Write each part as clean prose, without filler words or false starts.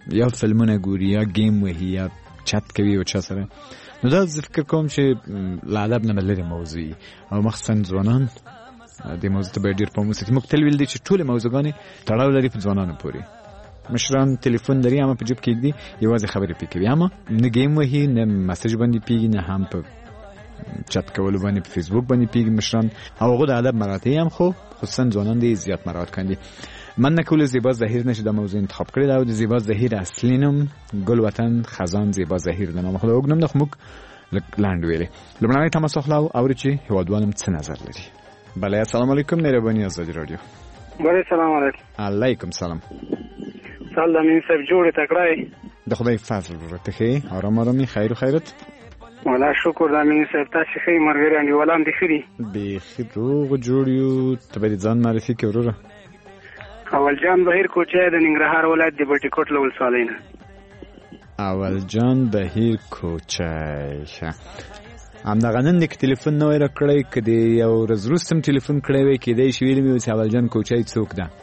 یا فلمونه ګوري یا گیم وهي یا چت کوي او چا سره. نو دا زه فکر کوم چې له ادب نه لرې موضوع او مخصوصا ځوانان د موضوع ته باید ډېر پام وساتي. موږ تل ویل دي چې ټولې موضوعګانې تړاو لري په ځوانانو پورې. مشران تلیفون لري اما په جیب کې ږدي یوازې خبرې پرې کوي، اما نه گیم وهي نه مسیج باندې پیږي نه هم په چت کولو باندې په فیسبوک باندې پیږي مشران. او هغه د ادب مراعات هم خو خصوصا ځوانان دي زیات مراعات کوي. من نکول زیبا ظهیر نشه د موضوع انتخاب کړی دا. د زیبا ظهیر اصلي نوم ګل وطن خزان زیبا ظهیر د نام خو وګنم د موږ لاند ویلې لمړنۍ تماس اخلاو او چې هوادوانم څه نظر لري. بله السلام علیکم مهرباني ازاد رادیو. بله سلام علیکم. علیکم سلام. سلام این صاحب جوړ تکړای د خدای فضل ورته خې آرام آرامي خیر خیرت. ولا شکر د امین صاحب تاسو خې مرګري انډي ولان دي خري به خروغ جوړیو ته به ځان معرفي کې وروره. اول جان بهیر کوچه د ننګرهار ولایت د بټي کوټ لول سالینه. اول جان بهیر کوچه همدغه نن د تلیفون نو را کړی کدی یو ورځ وروسته تلیفون کړی وای کېدای شي ویل مې چې اول جان کوچه څوک ده.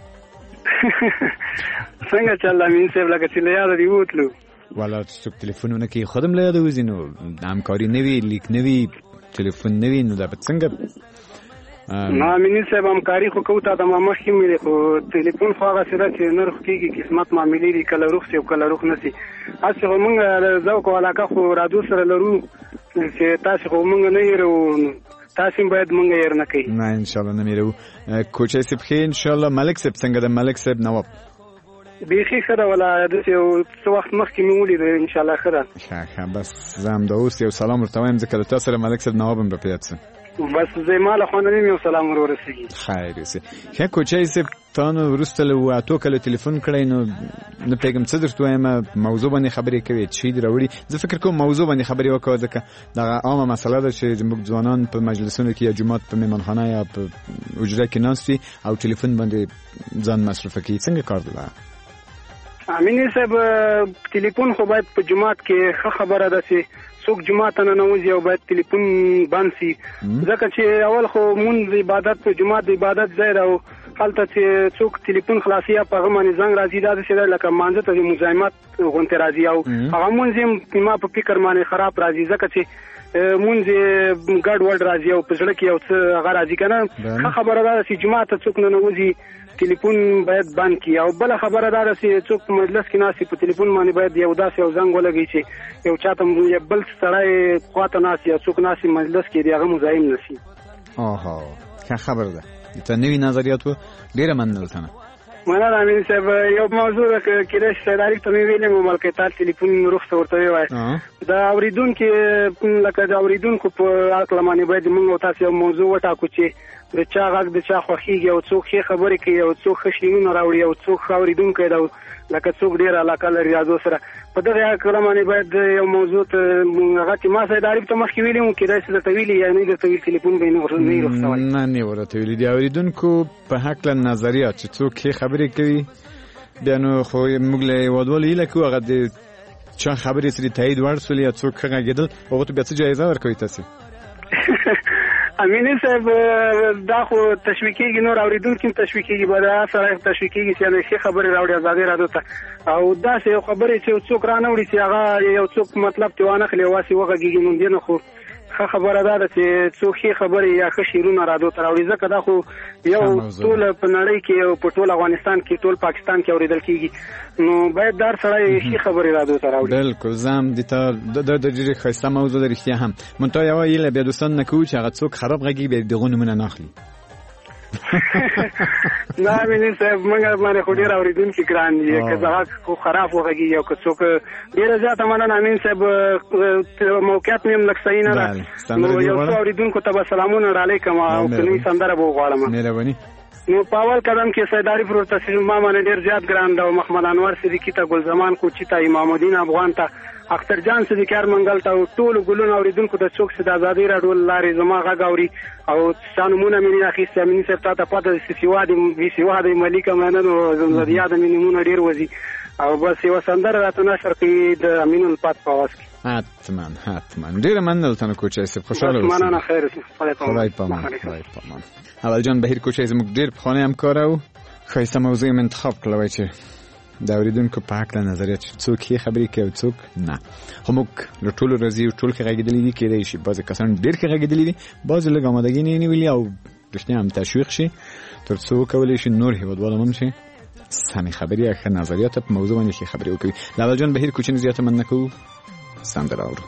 څنګه چل امین صاحب لکه چې یاد دی وټلو والا څوک تلیفونونه کې خودم له یاد وزینو همکاري نوی لیک نوی تلیفون نوی نو دا به څنګه نه امین صاحب همکاري خو کوته د ما مخکې مې خو تلیفون خو هغه سره چې نرخ کېږي قسمت معاملې دي کله روخ او کله روخ نسی. اسی خو موږ ذوق او علاقه خو رادو سره لرو چې تاسو خو موږ نه یو تاسو باید موږ یې نه کوي. نه ان شاء الله نه میرو کوچه سپ خې ان شاء الله ملک سپ څنګه د ملک سپ نواب بیخي سره ولا د یو څو وخت مخکې مې ولید ان شاء الله خره. ښه بس زم د اوس یو سلام ورته وایم ځکه تاسو سره ملک سپ نواب په پیاڅ بس زماله خو نه یو سلام ورسېږي. خیر سي ښه کوچه سپ تاسو ورسته له واتو کله تلیفون کړی نو نه پیغام څه درته وایم موضوع باندې خبرې کوي چې دی راوړي. زه فکر کوم موضوع باندې خبرې وکړو ځکه دا عامه مسله ده چې موږ ځوانان په مجلسونو کې یا جمعات په میمنخانه یا په اجره کې ناستي او تلیفون باندې ځان مصرف کوي. څنګه کار ده امین صاحب؟ تلیفون خو باید په جمعات کې خبره ده چې څوک جمعات نه نوځي او باید تلیفون بند شي ځکه چې اول خو مونږ عبادت په جمعات د عبادت ځای راو حالت چې څوک تلیفون خلاصي یا په غمانې زنګ راځي دا چې لکه مانځه ته مزاحمت غونته راځي او هغه مونږ ما په فکر باندې خراب راځي ځکه چې مونږ ګډ وډ راځي او په ځړ کې یو څه هغه راځي کنه. خبره ده چې جمعات څوک نه نوځي تلیفون باید بند کی او بل خبره ده چې څوک مجلس کې ناسي په تلیفون باندې باید یو داسې یو زنګ ولګي چې یو چاته یو بل سړی خواته ناسي یا څوک ناسي مجلس کې دی هغه مزاحم نشي. اوه ښه خبره ده. ته نوی نظریات ډیره منلته نه مننه امین صاحب. یو موضوع کېدای شي ډایرکټ مې ویلې مو ملکه تال تلیفون رخصت ورته وای دا اوریدونکو لکه دا اوریدونکو په عقل باندې باید موږ تاسو یو موضوع وټاکو چې د چا غږ د چا خوښیږي او څوک ښه خبرې کوي او څوک ښه شیونه راوړي او څوک اوریدونکو دا لکه څوک ډیر علاقه لري یادو سره په دغه کلام باندې باید یو موضوع ته هغه چې ما سره ډایرکټ مخکې ویلې مو کېدای شي د طویل یا نه د طویل تلیفون به نه ورسوي. نه ورته ویلې دی اوریدونکو په حق له نظریات چې څوک ښه خبرې کوي بیا نو خو موږ له وادول یې لکه هغه د چا خبرې سره تایید ورسولې یا څوک ښه غږیدل هغه ته بیا څه جایزه ورکوي تاسو؟ امین صاحب دا خو تشویقیږي نور اوریدونکو تشویقیږي به سره تشویقیږي چې نه شي خبرې راوړي آزادي راځو ته او دا څه خبرې چې څوک را نه وړي چې هغه یو څوک مطلب ته وانه خلی واسي وغږیږي مونږ نه خو خبره ده چې څوک خبرې یا ښه شیرونه راځو ته راوړي ځکه دا خو یو ټول په نړۍ کې او په ټول افغانستان کې ټول پاکستان کې اوریدل کیږي نو باید در سره شي خبرې راځو ته راوړي. بالکل زم د تا د ډېر خاصه موضوع د رښتیا هم مونږ یو یله بیا دوستان نه کوو چې هغه څوک خراب غږی به دغه نمونه ناخلي. نه مینه صاحب موږ باندې خو ډیر اوریدونکو ګران دي که زه خو خراب وغږی یو که څوک ډیر زیات مننه امین صاحب موقعیت مې لکه صحیح نه ده نو یو څو اوریدونکو ته سلامونه علیکم او کلی سندره وغواړم. مهرباني. نو په اول قدم کې سیداری پر تصویر ما باندې ډیر زیات ګران ده او محمد انور صدیقی ته ګل زمان کوچی ته امام الدین افغان ته اختر جان صدیقار منګل ته ټول ګلون اوریدونکو د څوک د آزادۍ راډیو لارې زما غږ اوري او څانمونه مې اخی سامین صاحب ته پته سیوادي ملک مننو زمزدیا د مینمونه ډیر وزي او بس یو سندره راته نشر کړي د امین الفات په واس کې. حتما ډیر مننه تاسو کوچی صاحب خوشاله اوسئ. مننه خیر خدای پامان. اول جان بهیر کوچی زموږ ډیر په خانه همکار او خاصه موضوع انتخاب کړو چې د اوریدونکو په حق له نظریات څوک یې خبرې کوي او څوک نه. خو موږ له ټولو راځي ټول کې غږیدلې دي، کېدای شي بعضې کسان ډېر کې غږیدلې دي، بعضې لږ آمادګي نه نیولي او رښتیا هم تشویق شي تر څو وکولی شي نور هېوادوال هم شي سمې خبرې یا ښه نظریات په موضوع باندې ښې خبرې وکوي. د اول جان بهیر کوچني زیاته من نه کوو، سندره اورو.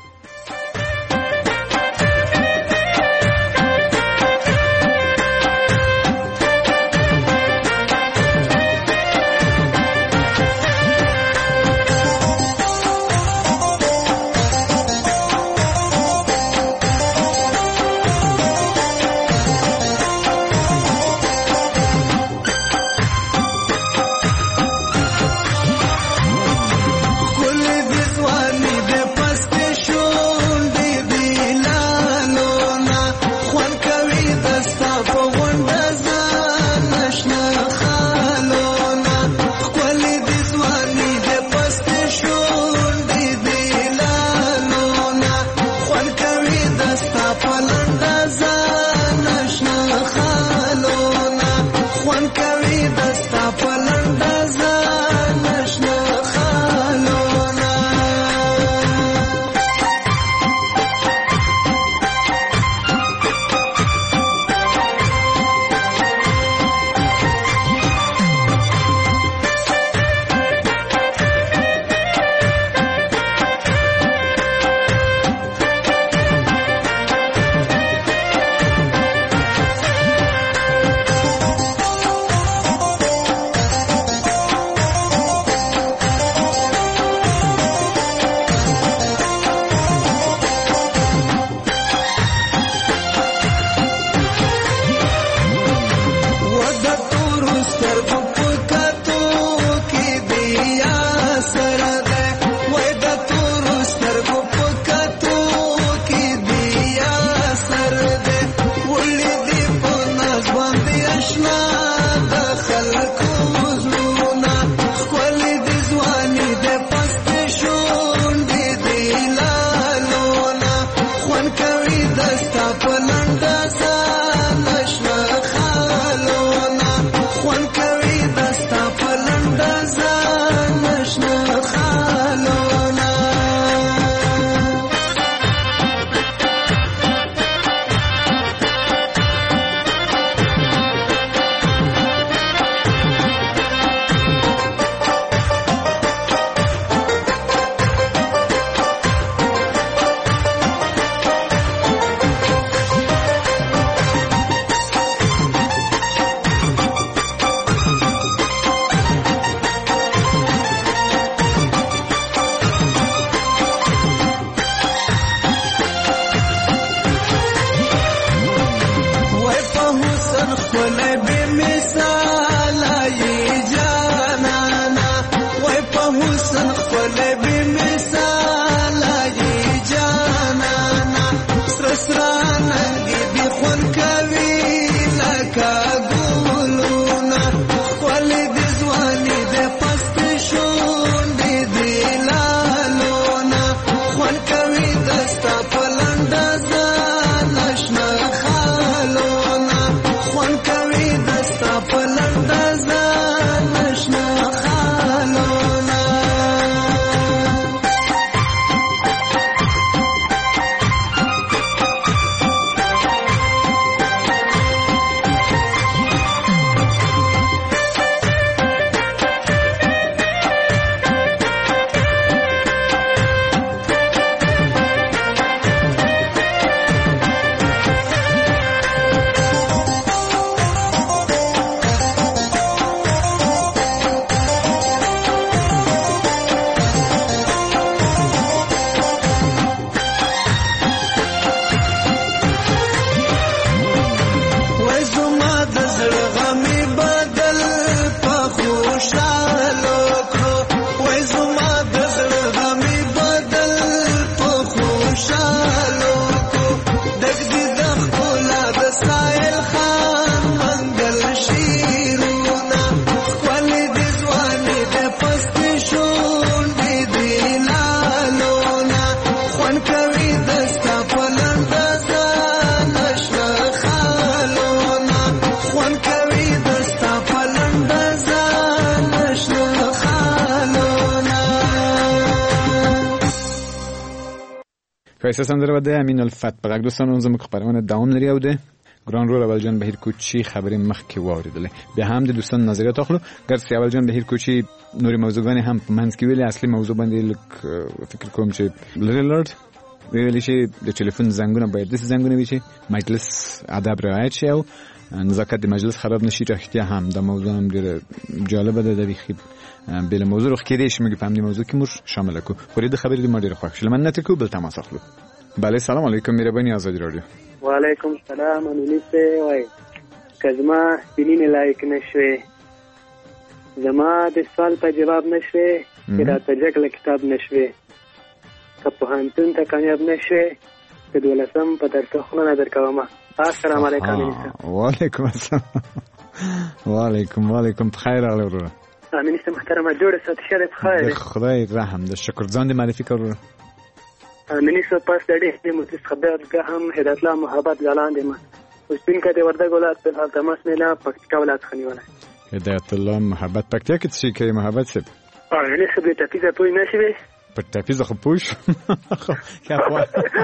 ښایسته سندره ده امین الفت په غږ دوستانو زموږ خپرونه دوام لري او ده ګران رول اول جان بهیر کوچی خبرې مخکې واوریدلې بیا هم د دوستانو نظریات اخلو ګرځي اول جان بهیر کوچی نوري موضوعګانې هم په منځ کې ویلې اصلي موضوع باندې فکر کوم چې لري لرد ویلې چې د ټلیفون زنګونه باید د زنګونه وي چې مجلس ادب رعایت شي او نزاکت د مجلس خراب نشي راځي هم د موضوع هم ډېر جالب ده د ویخي بل موضوع خو کېدې شي موږ په همدې موضوع کې مور شامل کو خو د خبرې د مډیر خوښ شل من نته کو بل تماس اخلو بله سلام علیکم مهرباني آزاد رادیو وعلیکم السلام انیسه وای کزما سپینین لایک نشوي زما د سوال په جواب نشوي چې را تجکل کتاب نشوي که په هانتون ته کامیاب نشوي که دولسم په درسه خونه درکوم السلام علیکم وعلیکم السلام وعلیکم بخیر علی ورو امینسته محترمه جوړه ستشه ده بخیر خدای رحم ده شکرزان دی معرفی کړو امینسته پاس دې مدرس خبر که هم هدایت الله محبت ګلان دي ما وسپین کده ورده ګولات په حال تماس نه پکتیکا ولات خنیواله هدایت الله محبت پکتیکا کې څه کوي محبت څه یعنی څه به تفیزه پوي نشي په تفیزه خو پوش خو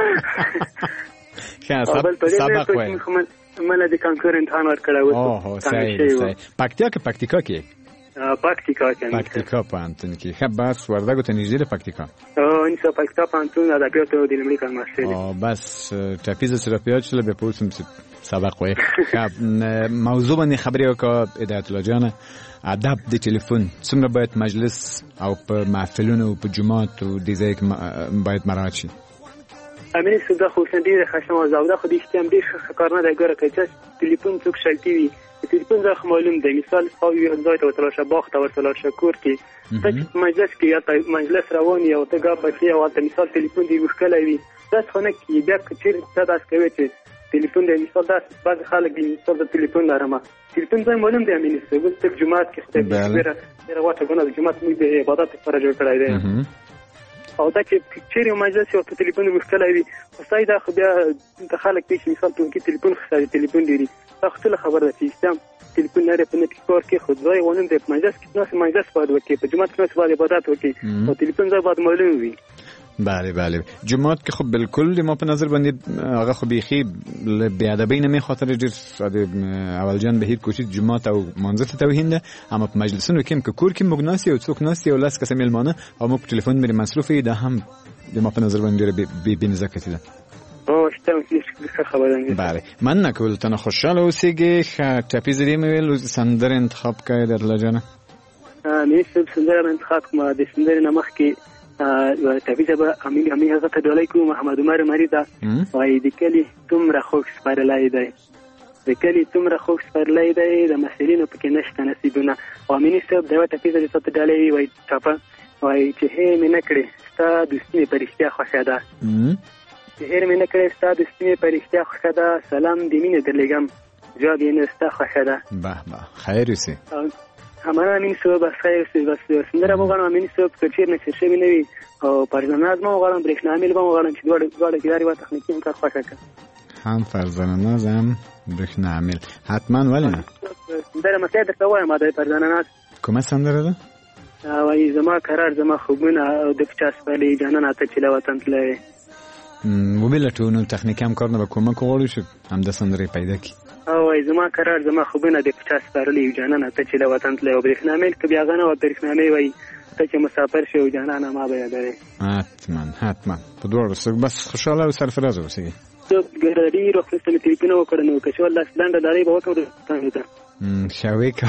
سبق وای مله د کانکور امتحان ورکړاو اوه صحیح پکتیکا کې پکتیکا پانتون کې خباس وردګو ته نږدې ده پکتیکا ان څه پکتیکا پانتون ادبیات د لمړي کلمه شته بس تفیز سره پیاچله به پوسم سبق وای موضوع باندې خبرې وکړه هدایت الله جان ادب د ټلیفون څومره باید مجلس او په محفلونو او په جمعات او د ځای باید مراعات شي امین صدا خو څنګه خشم او زاوده خو دې ستیم ډیر کار نه دی ګره چې ټلیفون څوک شلتي وي ټلیفون زه معلوم دی مثال او یو ځای ته وترشه باغ ته ورتلشه کور کې چې مجلس کې یا مجلس روان یا ته غا پکې او ته مثال ټلیفون دی مشکل وي تاسو خو نه کې بیا چې تاسو کوي چې ټلیفون دی مثال تاسو بعض خلک دی مثال د ټلیفون لرمه ټلیفون زه معلوم دی امین صدا څه جمعات کې څه ډیره واټه غونه د جمعات موږ د عبادت لپاره جوړ کړی دی او دا چې چیرې مجلس او په ټلیفون مشکل وي خو دا خو بیا د خلک پیش مثال ته کې ټلیفون خساري ټلیفون دی تاسو له خبر ده چې سیستم ټلیفون لري په نت کور کې خو ځای ونه د مجلس کې نو مجلس باید وکړي په جمعات کې باید عبادت وکړي او ټلیفون ځای باید معلوم وي بله جمعات کې خب بالکل ما په نظر باندې هغه خو بيخي بی ادبی نه خاطر ډیر ساده اول جان بهیر کوشش جمعات او منځ ته توهین ده اما په مجلسونو کې که کور کې مغناسی او څوک ناسی او لاس قسم ملمانه او مو په ټلیفون باندې مصروفي ده هم د ما په نظر باندې بی نزاکتی ده او شتم هیڅ خبره نه بله من نکول تنه خوشاله اوسېږي ټاپیز دې مې سندر انتخاب کړی درله جانه مې سندر انتخاب ما د سندر نمخ کې تفیزه به امین هغه ته ډالۍ کوم محمد عمر مریدا وای د کلی تمره خوښ سپارلای دی د کلی تمره خوښ سپارلای دی د مسلینو پکې نشته نصیبونه او امین صاحب دا تفیزه چې ته ډالۍ وای چاپه وای چې هې مې نکړې ستا دوستي پرشتیا خوښه ده چې هې مې نکړې ستا دوستي پرشتیا خوښه ده سلام دې مینه درلګم جواب یې نه ستا خوښه ده به خیر اوسې همانا امین صاحب خیر بس سندره مو غواړم امین صاحب کچیر نه شي نه وي او پرځناز مو غواړم برېښنامل مو غواړم چې دوړ کیداري وا تخنیکی هم کار خوښه کړ هم فرزاناز هم برېښنامل حتما ولې نه سندره مته درته وایم دا فرزاناز کومه سندره ده وای زما قرار زما خوبونه او د 50 پهلې جانان اته چې وطن تلې موبایل تخنیکی هم کار نه وکوم کوړو شو هم د سندره پیدا کی او زما قرار زما خوبونه د 50 پهلې جانان اته چې وطن تلې او برېښنامل ک بیا غنه او برېښنامل وای ته چې مسافر شو جانان ما به یادوي حتما په دوړ سره بس خوشاله او سرفراز اوسئ ته ګرځي روخصت ته ټلیفون وکړنو که شو الله سلند داري به وکړو ته شاویکا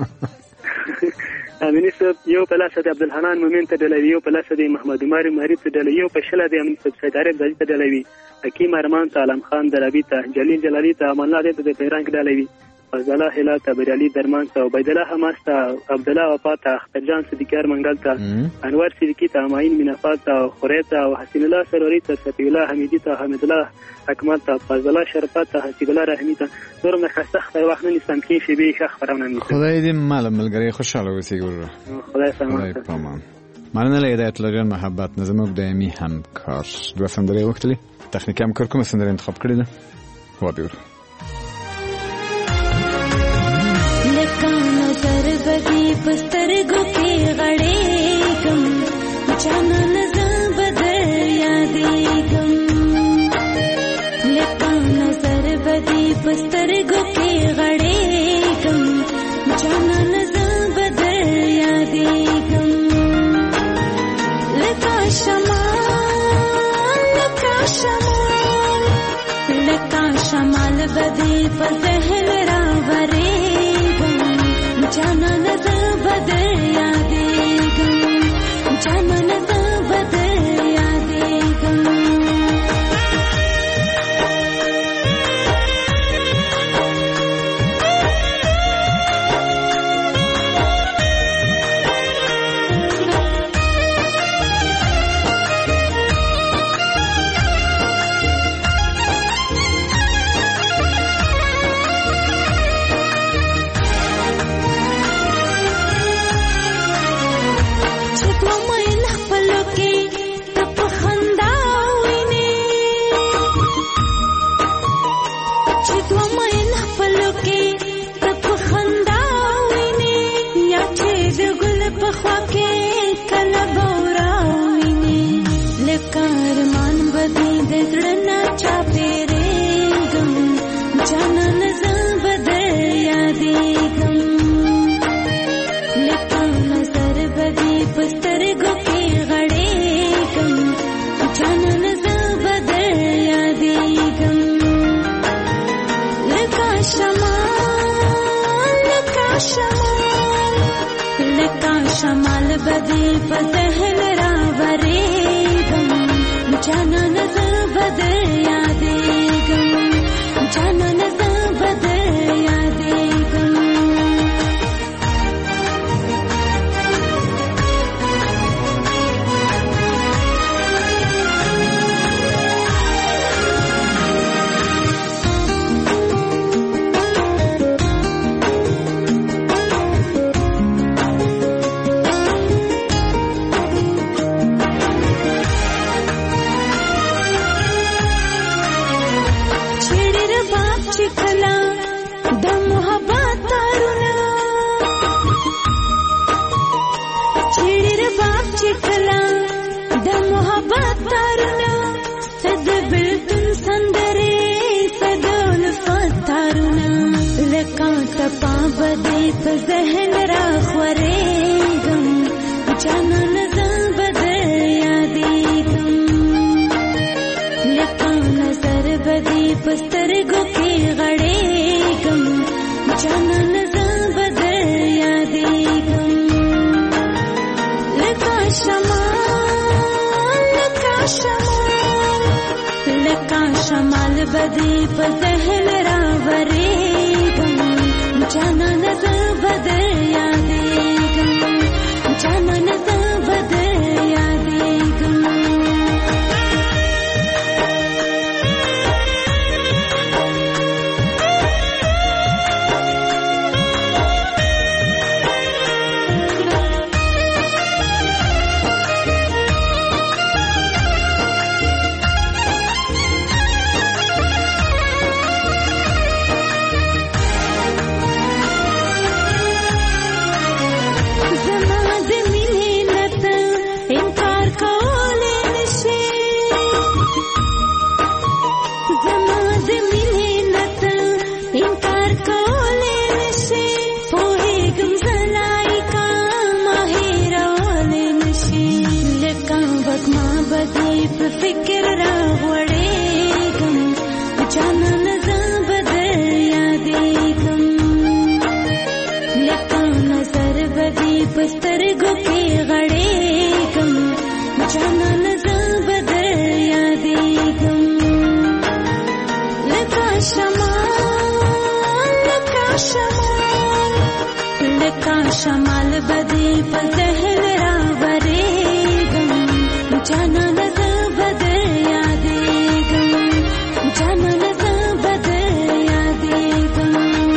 امین صاحب یو په لاس د عبدالحنان مومن ته ډلوي یو په لاس د محمد عمر مری ته ډلوي یو په شله د امین صاحب سیدارب د ته ډلوي حکیم ارمان ته علم خان درابی ته جلیل جلالی ته امان الله ته د پیران کې ډلوي فضل الله هلال ته بریالي درمان ته عبید الله حماس ته عبد الله وفات ته اختر جان صدیقار منګل ته انور صدیقی ته ماین منافات ته خوري ته حسین الله سروري ته صفی الله حمیدی ته حمید الله حکمت ته فضل الله شرفت ته حسیب الله رحمی ته نور مخصص خبر وخت نه نسم کې شی به خبرونه نه خدای دې ملګری خوشاله اوسې ګور خدای سلامت مننه له هدایت الله جان محبت نظم دایمي همکار دوه سندره وختلی تخنیکی همکار کوم سندره انتخاب کړی ده و بیور बगी पस्तर गो के गड़े गम अचानक नजर बदल यादें गम پسترګو کې غړېږم جانان زه به در یادېږم لکه شمال به دې په ذهن راورېږم جانان زه به در یادېږم جانان زه به در یادېږم شمال بدی په ذهن راورېږم جانان زه به در یادېږم جانان زه به در یادېږم په ذهن راخورېږم جانان زه به در یادېږم لکه نظر به دې په سترګو کې غړېږم جانان زه به در یادېږم لکه شمال شمال به دې په ذهن راورېږم جانان زه به در یادېږم جانان زه به در یادېږم فکر راغړېږم جانان زه به در یادېږم لکه نظر به دې په سترګو کې غړېږم جانان زه به در یادېږم لکه شمال به دې په ذهن راورېږم جانان زه به در یادېږم جانان زه به در یادېږم.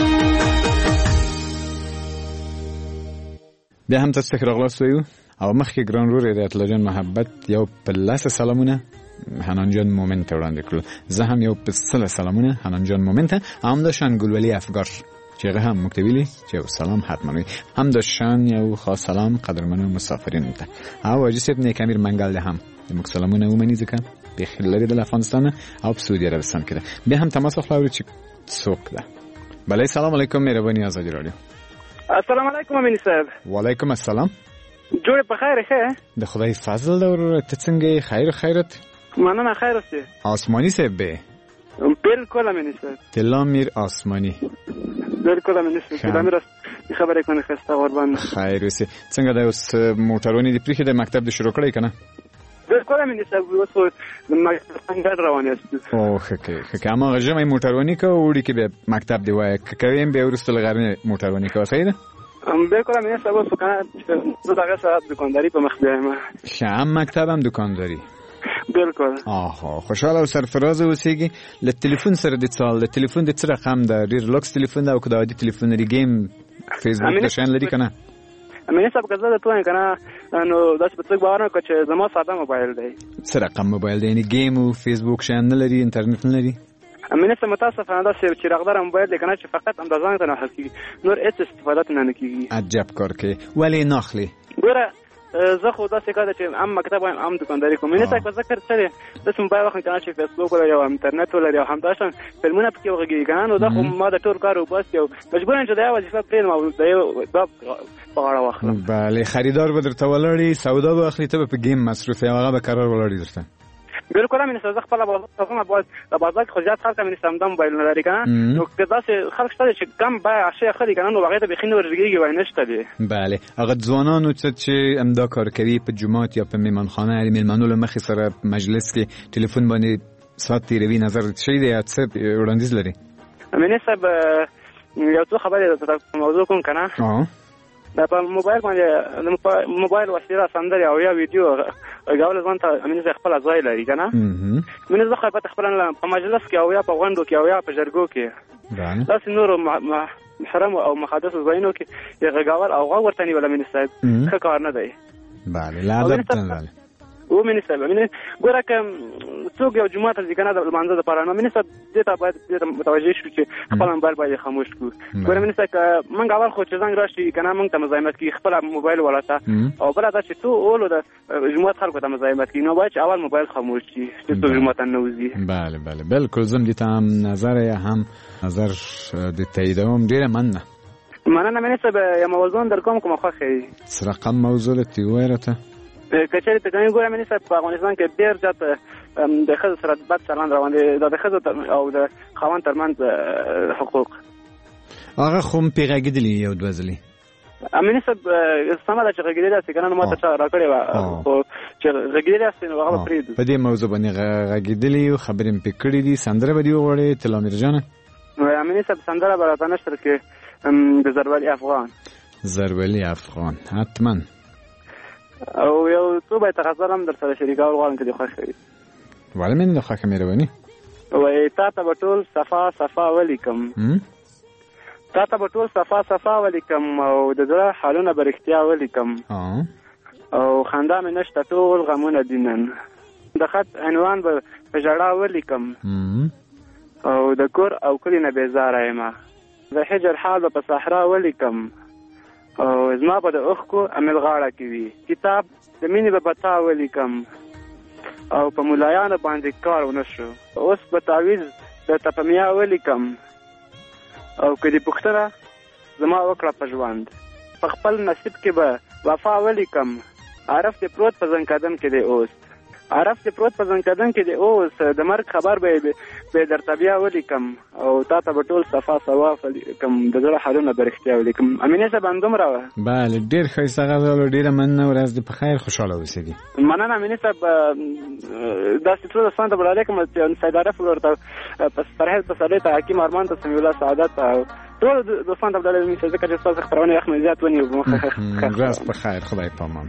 بیا هم تاسو ته راغلاست ویو او مخکې ګران رور هدایت الله جان محبت یو په لاسه سلامونه حنان جان مومن ته وړاندې کړل زه هم یو په سله سلامونه حنان جان مومن ته همداشان ګلولي افګار چې هغه هم موږ ته ویلي چې یو سلام حتما وي همداشان یو خاص سلام قدرمنو مسافرینو ته او واجب نیک امیر منګل هم موږ سلامونه ومني ځکه بخیر لري د افغانستان او په سعودي عربستان کې ده. بیا هم تماس خلاوري چې څوک ده. بله سلام علیکم مهرباني آزادی رادیو. السلام علیکم امین صاحب. وعلیکم السلام. جوړ په خیر ښه؟ د خدای فضل ده ورور ته څنګه خیر خیرت؟ مننه خیر اوسې. آسمانی صاحب به. بالکل امین صاحب. تلامیر آسمانی. بالکل امین صاحب. تلامیر خبرې کنه خسته قربان. خیر اوسې. څنګه د اوس موټرونی د پریخي د مکتب د شروع کړی کنه؟ بالکل امین صاحب اوس مکتب څنګه روان یاست؟ او خکه اما غژمې موټرونی کو وړي کې به مکتب دی وای کویم به ورسته لغرنه موټرونی کو صحیح ده؟ بالکل امین صاحب اوس کنه زه دغه ساعت دکانداری په مخ بیایم. شام مکتبم دکانداری. بالکل. آها خوشاله او سرفراز اوسېږي. له تلیفون سره د څال د تلیفون د څه رقم ده؟ ډیر لوکس تلیفون ده او کدا د تلیفون لري گیم فیسبوک نشان لري کنه؟ امین صاحب که زه د توای کنه نو داس په څه باور نه کوم چې زما ساده موبایل دی. څه رقم موبایل دی؟ یعنی گیم او فیسبوک شان نه لري، انټرنیټ نه لري؟ امین صاحب متاسفانه دا چې راغدار موبایل دی کنه چې فقط اندازان ته نه حسي نور هیڅ استفاده نه کیږي. عجب کار کوي. ولی ناخلی ګوره زه خو دا څه کار چې ام مکتب وایم ام دکانداری کوم. نه تاسو ذکر سره د موبایل وخت کنه چې فیسبوک ولا یا انټرنیټ ولا یا همداشان فلمونه پکې وګورئ کنه نو دا خو ما د ټول کار وباس یو مجبور چې دا وظیفه پرې ما دا په غاړه واخلم. بله خریدار به درته ولاړی سودا به اخلي ته په گیم مصروف یا هغه به قرار ولاړی درته. بالکل امین صاحب خپل بازار خو زیات خلک امین صاحب دم موبایل نه لري کنه نو که داسې خلک شته چې کم به اشیاء خري کنه نو هغه ته بخینه ورګيږي وای نشته دی. بله هغه ځوانانو چې امدا کار کوي په جمعات یا په میمنخانه یا میلمنو له مخې سره مجلس کې ټلیفون باندې سات تیروي نظر شي دی څه وړاندیز لري؟ امین صاحب یو څه خبره د موضوع کوم کنه دا په موبایل باندې موبایل وسیله سندري او یا ویډیو غوړل ځان ته امین صاحب خپل ځای لري کنه. مینه زه خو په خپل په مجلس کې او یا په غونډو کې او یا په جرګو کې تاسو نور محرم او مقدس ځایونو کې غوړل او غوړ ورته نیول امین صاحب ښه کار نه دی. بله لازم نه او مینه صاحب مینه ګوره کوم څوک یو جمعه ته ځکنه د منځه د پرانه مینه صاحب دې ته باید متوجه شو چې خپل موبایل باید خاموش کړو. ګوره مینه صاحب مونږ اول خو چې زنګ راشي کنه مونږ ته مزاحمت کوي خپل موبایل ولاته او بل دا چې تو اولو د جمعه خلکو ته مزاحمت کوي نو باید اول موبایل خاموش شي چې تو جمعه ته نوځي. بله بله بالکل زم دي ته هم نظر یا هم نظر د تاییدوم ډیره مننه مینه صاحب یا موضوع در کوم کومه خوخه څه رقم موضوع لته وایرته کچېرې ته څنګه ګورم مینه صاحب په افغانستان کې ډېر زیات د خځو سره بد چلند روان دي د خځو او د خاوند ترمنځ حقوق هغه خو پیغاګیدلی یو دوزلی امین صاحب سمه ده چې غږیدل چې کنه نو ماته چا راکړی و او چې غږیدل چې نو هغه پرې په دې موضوع باندې غږیدلی او خبرې په کړې دي سندره به دی وړي تلامیر جان امین صاحب سندره برابر نشته کې د زربلی افغان حتما او یو څو به تخصص هم در سره شریکول غواړم چې خوښ شي. ولی من د خوښ مهرباني وای تا ته بټول صفا ولیکم تا ته بټول صفا ولیکم او د زړه حالونه برختیا ولیکم او خندا مې نشته ټول غمونه دینن د خط عنوان به په جړه ولیکم او د کور او کلی نه بیزاره یم د حجر حال به په صحرا ولیکم او زما په د اوښکو عمل غاړه کې وي کتاب د مینې به بتا ولیکم او په ملایانو باندې کار ونه شو اوس به تعویض د تپمیا ولیکم او که دې پوښتنه زما وکړه په ژوند په خپل نصیب کې به وفا ولیکم عرف دې پروت په زنکدن کې دی اوس د مرګ خبر به درته بیا ولیکم او تا ته به ټول صفا ولیکم د زړه حالونه برختیا ولیکم. امینه صاحب همدومره وه. بله ډېر ښایسته غزل ډېره مننه ورځ دې په خیر خوشحاله اوسېږي. مننه امینه صاحب داسې ټول دوستانو ته بډالۍ کوم سید عارف ورته پرهیز پسرلي ته حکیم ارمان ته سمیع الله سعادت او ټول دوستانو ته بډالۍ ومي ځکه چې ستاسو خپرونې وخت مې زیات ونیو. ورځ په خیر خدای پامان.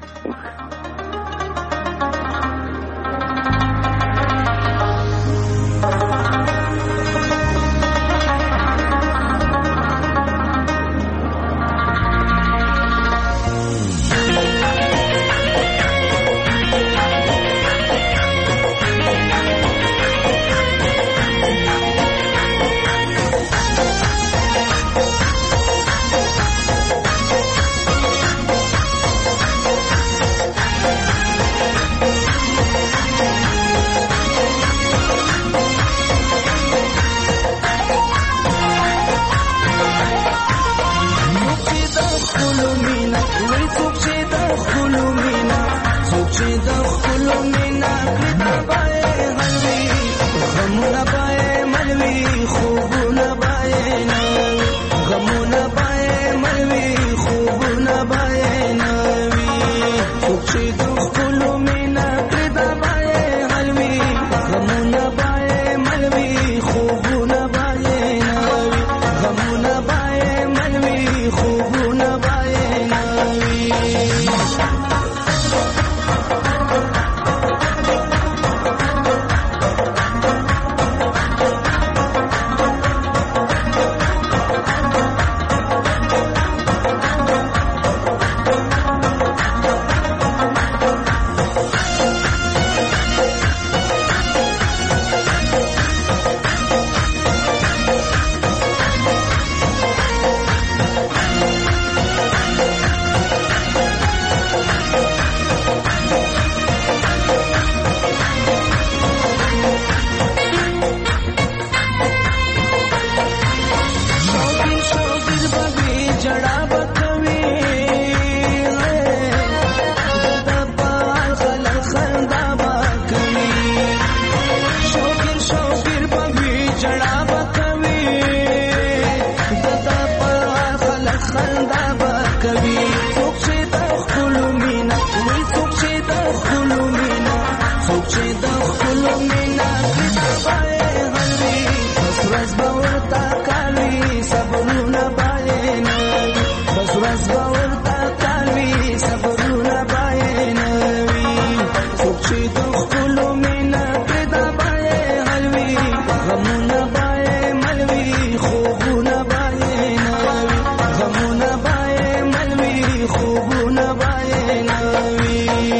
څوک چې د خپلو مینا کتابای غلوي بس ورځ به ورته کالوي صبرونه باید نه وي بس ورځ به ورته کالوي صبرونه باید نه وي څوک چې د خپلو مینا کتابای غلوي غمونه باید ملوي خوبونه باید نه وي غمونه باید ملوي خوبونه باید نه وي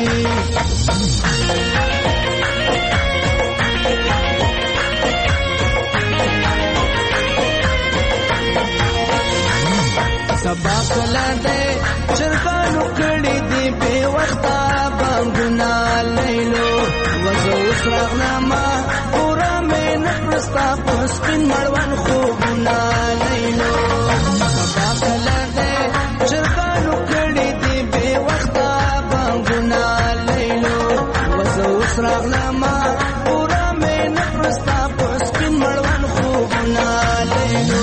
سبا کلا دے چرګانو کړي دی په وخته بامونه لیلو وزو سرغنما پورا مې نپرستا پسپین مړوان خوبونه لیلو سبا کلا دے چرګانو کړي دی په وخته بامونه لیلو وزو سرغنما پورا مې نپرستا پسپین مړوان خوبونه لیلو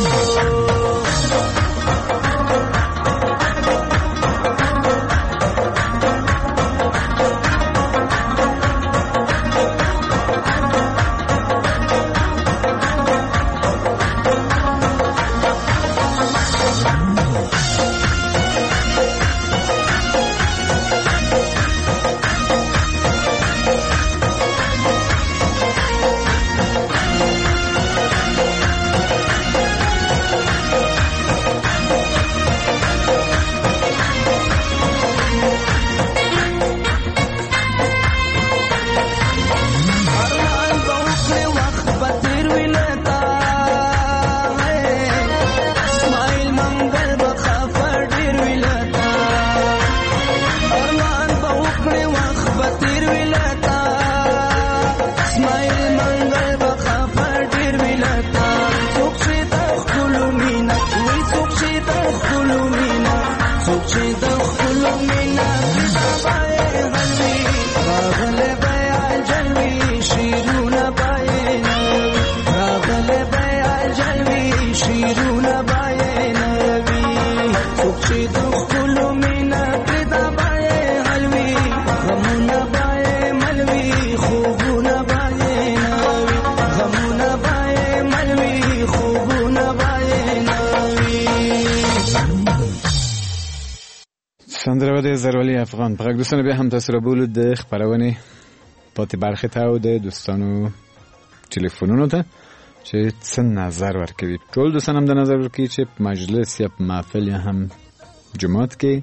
سندره زرولی افغان پرګ دوستانو بیا هم تاسو رابولو د خبرونه پاتې برخه ته او د دوستانو ټلیفونونو ته چې څه نظر ورکوي ټول دوستان هم د نظر ورکوي چې په مجلس یا په محفل یا هم جماعت کې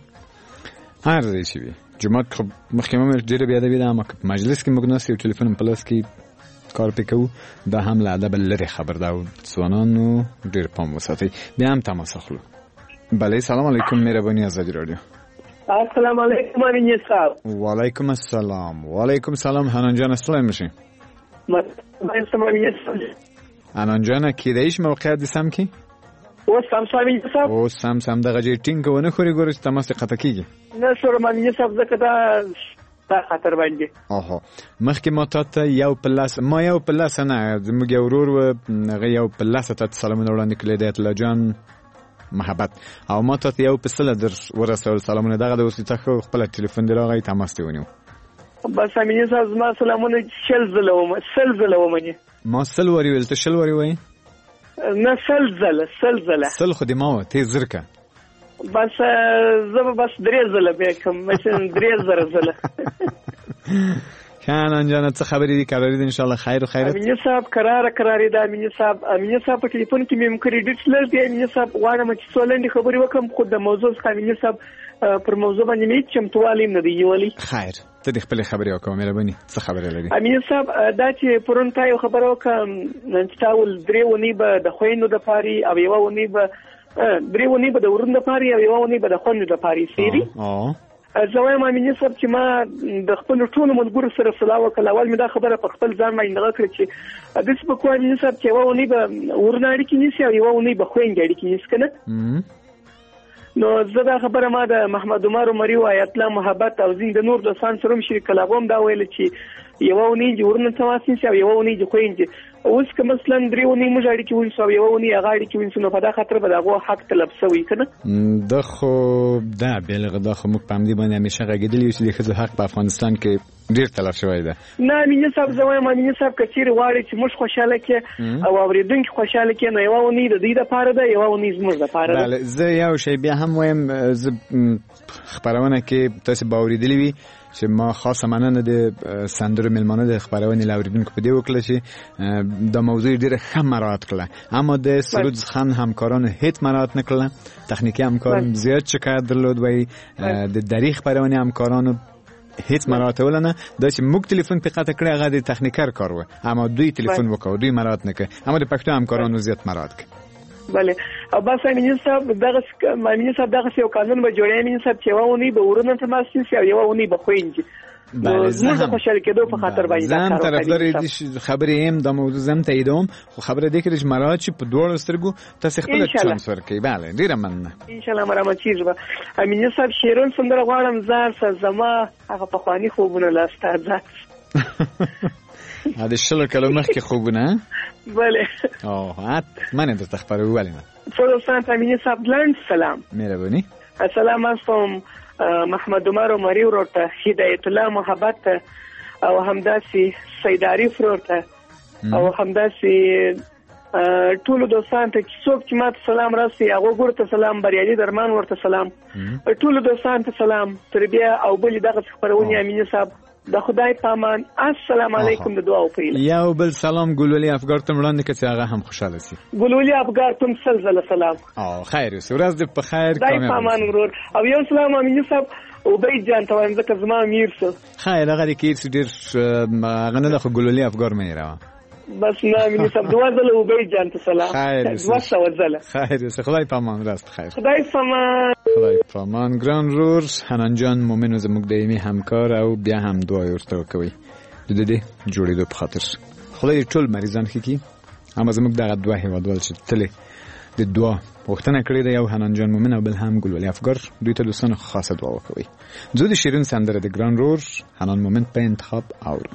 هر ځای چې وي جماعت خو مخکې مې ډېره بیا د اما په مجلس کې موږ ناست یو ټلیفون په لاس کې کار پې کوو دا هم له ادب لرې خبر ده او ځوانانو ډېر پام وساتئ بیا هم تماس اخلو بله سلام علیکم مهرباني ازادي رادیو السلام علیکم امین صاحب و علیکم السلام و علیکم سلام حنان جان اسلام میشین حنان جان کیدایش موقعیت دیسم کی او سامسامین صاحب او سام دغه جې ټینګ ونه خوري ګورې تماس قطع کیږي نه سره مانی صاحب زکه دا خطر باندې اوه مخکې ما ته یو پلاس ما یو پلاس نه زموږ ورور و هغه یو پلاس ته سلامونه وړاندې کړل د اطلاع جان محبت او ما ته یو پسله در ورسول سلامونه دغه د وسیته خپل ټلیفون دی راغی تماس دی ونیو بس امین صاحب ما سلامونه سل زلوم ما سل وری ولته شل وری وای نه سل زله سل خو دې ما ته زرکه بس زه بس درې زله به کوم مثلا درې زله حنان جان څه خبرې دي قرارې دي ان شاء الله خیر او خیرت امین صاحب قرارې ده امین صاحب په ټلیفون کې مې کریډټ لږ دی امین صاحب غواړم چې سولندې خبرې وکم خو د موضوع څخه امین صاحب پر موضوع باندې مې چمتووالی نه دی یولي خیر ته د خپل خبرې وکم مهرباني څه خبرې لري امین صاحب دا چې پرون تا یو خبره وکم نن تاول درې ونی به د خويندو د پاري او یو ونی به درې ونی به د ورن د پاري او یو ونی به د خويندو د پاري سيري زوایم امین صاحب چې ما د خپل ټول ملګرو سره صلاح وکړه اول مې دا خبره په خپل ځان باندې غوښتل چې د څه په کوم امین صاحب چې ونی به ورناړي کې نيسي او یو ونی به خويندې اړي کې نيس کنه نو زه دا خبره ما د محمد عمر عمري آیت الله محبت او زین د نور دوستان سره شریک کلاوم دا ویل چې یو ونی ورن تماسین او یو ونی خويندې اوس که مثلا 3 ونې موږ اړیکې ونیسو او 1 ونې هغه اړیکې ونیسو نو په دا خاطر به د هغو حق طلب شوی که نه. دا خو دا بېلغه دا خو موږ په همدې باندې همیشه غږېدلي یو چې د ښځو حق په افغانستان کې ډېر تلف شوی ده. نه امینه صاحب زه وایم امینه صاحب که چیرې غواړې چې موږ خوشحاله کړې او اورېدونکي خوشحاله کړې نو 1 ونې د دوی دپاره ده 1 ونې زموږ دپاره ده. بله زه یو شی بیا هم وایم زه خپرونه کې تاسې به اورېدلي وي چې ما خاصه مننه د سندرو مېلمانه د خپرونې له اورېدونکو په دې وکړه چې دا موضوع ډېره ښه مراعات کړله، اما د سرود خان همکارانو هیڅ مراعات نه کړله. تخنیکي همکاران زیات شکایت درلود وایي د دري خپرونې همکارانو هیڅ مراعاتول نه. دا چې موږ تلیفون په قطع کړی هغه د تخنیکر کار و، اما دوی تلیفون وکړ دوی مراعات نه کړ، اما د پښتو همکارانو زیات مراعات کړ. بله او بس امینه صاحب دغه یو قانون به جوړی امینه صاحب چې 1 ونې به ورونه تماسین شي او 1 ونې به خوینځي. زموږ د خوشحالي کېدو په خاطر باندې زم طرفدار دې خبرې هم د موضوع زم تاییدوم، خو خبره دې کړې چې مراعات چې په دوړو سترګو تاسو خپل چانس ورکړئ. بله ډیره مننه ان شاء الله مرامت کیږي. امینه صاحب شیرون سندره غواړم زار زما هغه پخوانی خوبونه لاسته ځه د 20 کلو مخکې خوبونه. بله من درته خبرو ولې نه دوستان امینه صاحب لاند سلام مهرباني السلام علیکم محمد عمر عمری ورته هدایت الله محبت او همداسي سید عارف ورته او همداسي ټول دوستان ته څوک چې ماته سلام راسي هغه ورته سلام بریالي درمان ورته سلام ټول دوستان ته سلام تربیه او بل دغه خبرونه امینه صاحب د خدای پامان السلام علیکم د دعا په پیل یو بل سلام ګلولي افګار ته وړاندې کړي هغه هم خوشاله شي. ګلولي افګار تم سلسله سلام خیر اوسه ورځ دې په خیر خدای پامان ورور او یو سلام امینه صاحب او بيت جان ته وایم ځکه زما امیر سو خیر هغه دې کې ډیر غنه د ګلولي افګار مې راو بس نه امینه صاحب دوا زله او بيت جان ته سلام وسه وزله خیر اوسه خدای پامان راست خیر خدای پامان ګران رور حنان جان مومن زموږ دایمي همکار او بیا هم دعا ورته کوي د دې جوړېدو په خاطر خدای ټول مریضان ښه اما زموږ دغه دعا هیوادوال چې تل د دعا وختونه کړی دی یو حنان جان مومن او بل هم ګلولي افګار دوی ته دوستانو خاصه دعا وکوي. زه د شیرین سندره د ګران رور حنان مومن په انتخاب اورم.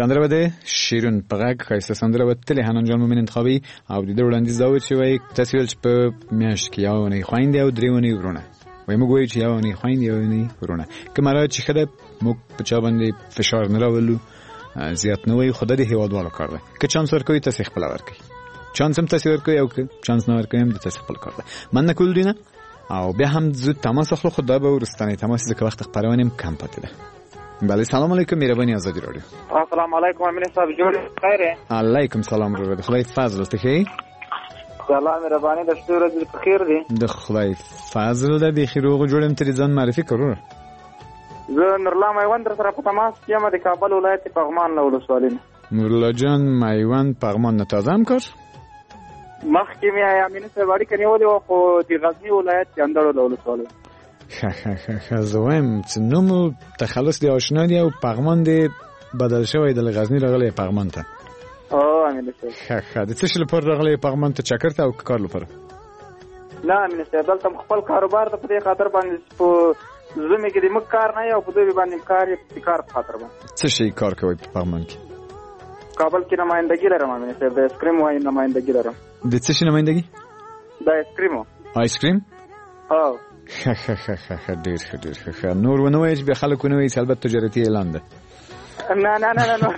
سندره بده شیرون پغاک خایسته سندره بده تلی هنان جان مومن انتخابی او دیده وړاندیز دا و چې وایي تاسو ویل چې په میاشت کې یوه اونۍ خویندې او درې اونۍ ورونه وایي موږ وایو چې یوه اونۍ خویندې یوه اونۍ ورونه که مراد چې ښه ده موږ په چا باندې فشار نه راولو زیات نه وایو خو دا د هېوادوالو کار ده که چانس ورکوي تاسې خپله ورکوي چانس هم تاسې ورکوي او که چانس نه ورکوي هم د تاسې خپل کار ده مننه کول دوی نه او بیا هم زود تماس اخلو خو دا به وروستنی تماس ځکه وخت خپرونې هم کم پاتې ده بله سلام علیکم مهربانی آزادی رادیو السلام علیکم امین صاحب جوړ خیره علیکم سلام ورور خدای فضل ته کی سلام مهربانی د شتو ورځې په خیر دی د خدای فضل د بخیر او جوړم تر ځان معرفي کړو زه نورلا میوند در سره په تماس یم د کابل ولایت پغمان له ولسوالۍ نورلا جان میوند پغمان نه تازه هم کړ مخکې مې امین صاحب اړیکه نیولې وه خو د غزني ولایت د اندړو له ولسوالۍ ښه زه وایم چې نوم تخلص دی آشنا دی او پغمان دی بدل شوی د غزني راغلی پغمان ته او امین صاحب ښه د څه شي لپاره راغلی پغمان ته چکر ته او کار لپاره نه امین صاحب دلته خپل کاروبار ته په دې خاطر باندې په زمي کې د موږ کار نه یو په دوی باندې کار په خاطر باندې څه شي کار کوي په پغمان کې کابل کې نمائندګي لرم امین صاحب د ایسکریم وای نمائندګي لرم د څه شي نمائندګي د ایسکریم آیسکریم او ښه ډېر ښه نور ونه وایي چې بیا خلک ونه وایي چې البته تجارتي اعلان ده نه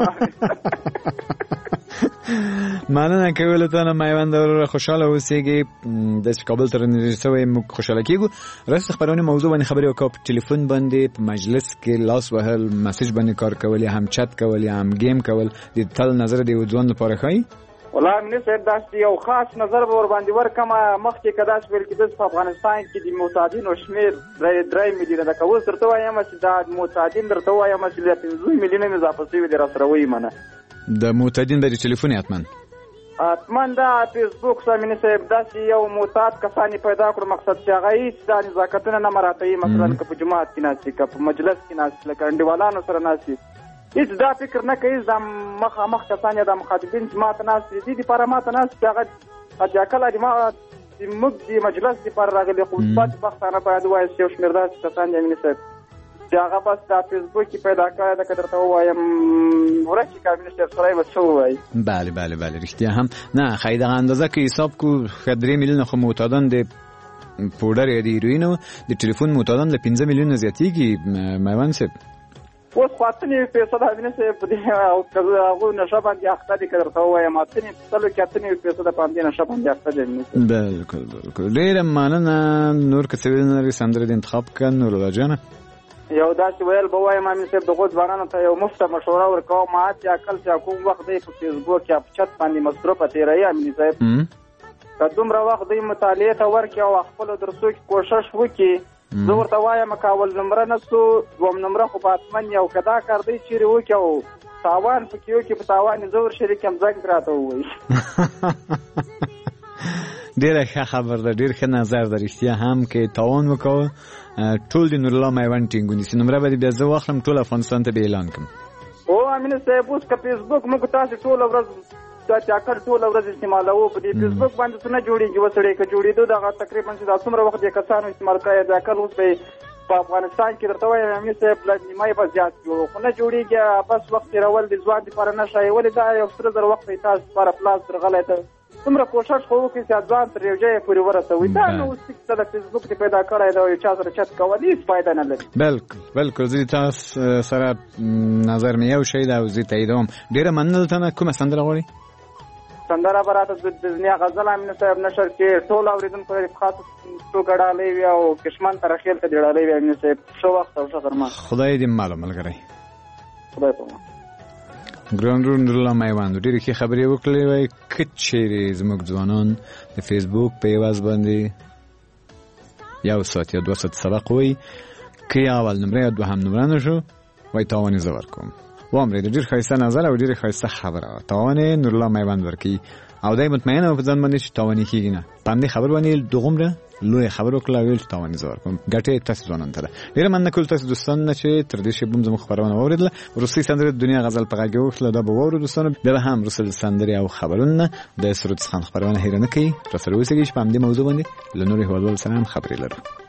مننه کوله ته نه میوند ورور خوشاله اوسېږي د کابل تر نږدې شوی موږ خوشاله کېږو راست خبرونه موضوع باندې خبرې وکړو په ټلیفون باندې په مجلس کې لاس وهل مسیج باندې کار کول یا هم چت کول یا هم گیم کول د تل نظر دی ځوان لپاره ښایي والله مې صاحب داسې یو خاص نظر به ور باندې ورکم مخکې که داسې ویل کېده په افغانستان کې د معتادینو شمېر 3 میلیونه ده که اوس درته وایم چې دا معتادین درته وایم چې له 15 میلیونه مې اضافه شوي دي راسره وایي منه د معتادین به د ټلیفون حتما دا فیسبوک سامینه صاحب داسې یو معتاد کسانی پیدا کړو مقصد چې هغه هیڅ دا نزاکتونه نه مراعتوي مثلا که په جماعت کې ناستي که په مجلس کې ناستي لکه انډیوالانو سره ناستي هیڅ دا فکر نه کوي دا مخامخ کسان یا د مخاطبین چې ماته ناستي دي دپاره ماته ناستي چې هغه حداقل موږ د مجلس دپاره راغلي خو بد بختانه باید ووایو چې یو شمېر داسې کسان دي امینه صاحب چې هغه بس دا فیسبوک کې پیدا کړی ده که درته ووایم ورشي که امینه صاحب سړی به څه ووایي بله رښتیا هم نه ښایي دغه اندازه که حساب کړو ښه 3 میلیونه خو معتادان د پوډر یا د هیروینو د ټلیفون معتادان له 15 میلیونه زیاتېږي میوند صاحب اوس خو 8.5% امینه صاحب په دې هغوی نشه باندې اخته دي که درته ووایم 8.5% په همدې نشه باندې اخته دي امینه صاحب بالکل ډېره مننه نور که څه ویل نه لري سندره دې انتخاب کړه نورالله جانه یو داسې ویل به وایم امین صاحب دغو ځوانانو ته یو مفته مشوره ورکوم چې عقل چې کوم وخت دی په فیسبوک یا په چت باندې مصروفه تېروي امین صاحب که دومره وخت دوی مطالعې ته ورکړي او خپلو درسو کې کوشش وکړي زه ورته وایم که اول نمره نه سو دوم نمره خو به حتما یو که دا کار دی چیرې وکړي او تاوان پکې وکړي په تاوان یې زه ورشریک یم زنګ راته ووایي ډېره ښه خبر ده ډېر ښه نظر ده رښتیا هم که تاوان وکړو ټول د نورالله میوند ټینګ ونیسي نمره به بیا زه واخلم ټول افغانستان ته به اعلان کړم او امینه صاحب اوس که فیسبوک موږ تاسې ټوله ورځ دا چاکر ټوله ورځ استعمالوو په دې فیسبوک باندې څه نه جوړېږي وسړی که جوړېدو دغه تقریبا چې دا څومره وخت یې کسانو استعمال کړی دا کل اوس به په افغانستان کې درته وایم امینه صاحب له نیمایي به زیات جوړو خو نه جوړېږي بس وخت تېرول د ځوان دپاره نه ښایي ولې دا یو سره زر وخت دی تاسو دپاره پلاس درغلی ته څومره کوشش خو وکړي چې ځان تر یو ځایه پورې ورسوي دا نو اوس څه د فیسبوک دې پیدا کړی دی او یو چا سره چت کول هېڅ فایده نه لري بالکل زه تاسو سره نظر مې یو شی ده او زه تاییدوم ډېره مننه دلته نه کومه سندره غواړئ سندره به راته د دنیا غزل امینه صاحب نشر کې ټول اورېدونکو ته په خاص توګه ډالۍ وي او کشمن ترخیل ته دې ډالۍ وي امینه صاحب ښه وخت او ښه غرمه خدای دې مالو ملګری خدای په امان ګران نورالله میوند ډېرې ښې خبرې وکړلې وای که چیرې زموږ ځوانان د فیسبوک په عوض باندې 1 ساعت یا 2 ساعت سبق وایي که یې اول نمره یا دوهم نمره نه شو وایي تاوان یې زه ورکوم وامرې د ډېر ښایسته نظر او ډېرې ښایسته خبره تاوان یې نورالله میوند ورکوي او دی مطمئنه په ځان باندې چې تاوان یې کېږي نه په همدې خبر باندې دوغومره لویه خبره وکړله او ویل چې تاوان یې زه ورکوم ګټه یې تاسو ځوانانو ته ده ډېره مننه کول تاسو دوستانو نه چې تر دې شیبه هم زموږ خپرونه واورېدله وروستۍ سندره د دنیا غزل په غږ کې وکړله دا به واورو دوستانو بیا به هم وروسته د سندرې او خبرونو نه د سرود خان خپرونه هیره نه کوي راسره اوسېږئ چې په همدې موضوع باندې له نورو هېوادوالو سره هم خبرې لرو